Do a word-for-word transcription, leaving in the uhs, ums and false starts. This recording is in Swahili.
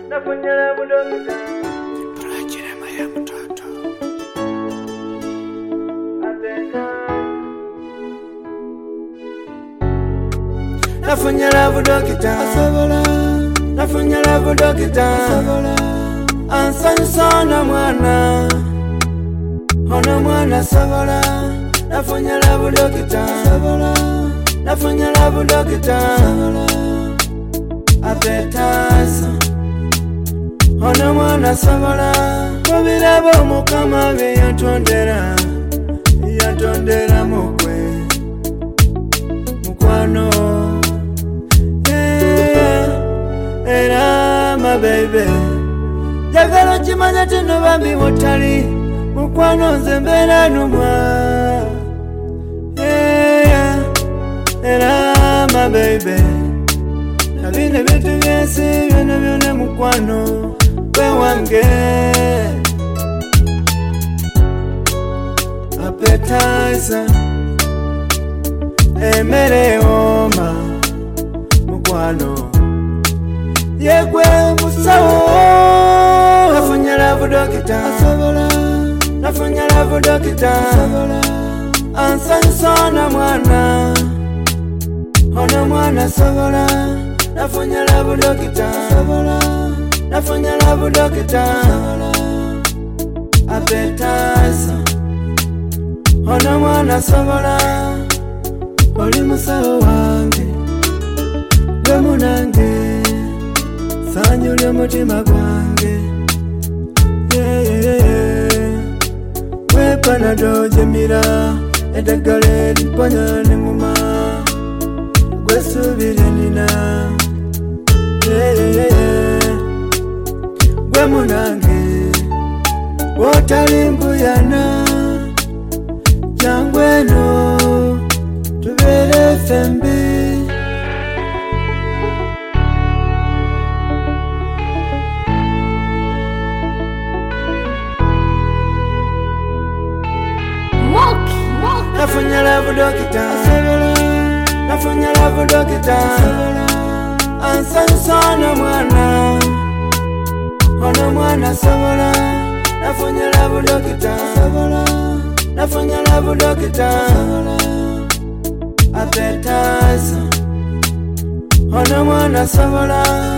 nafanya budokita Rajira maya mtoto ateka nafanya budokita asobola nafanya budokita asobola ansani sana mwana ona mwana asobola nafanya budokita asobola nafanya budokita asobola apetasa ona mwana asobola babiraba omukama bye yatondera yatondera mukwe mukwano yeah, era my baby jagala kimanya tino bambi mutali mukwano nze mbeera numwa yeah, era my baby nabine bintu byensi byona byona mukwano gwe wange appetizer emere oma mukwano yegwe musawo nafanya budokita asobola nafanya budokita asobola ansani sana mwana ona mwana asobola nafanya budokita asobola nafanya budokita asobola appetizer ona mwana asobola oli musawo wange gwe munange sanyula mutima gwange yeah, yeah, yeah. Gwe panado jemira eddagala limponya nenguma gwe subire nina yeah, yeah, yeah. Gwe munange wotali mbuyana jangweno tubere fembi nafanya budokita asobola nafanya budokita asobola ansani sana mwana ona mwana asobola nafanya budokita asobola nafanya budokita asobola appetizer ona mwana asobola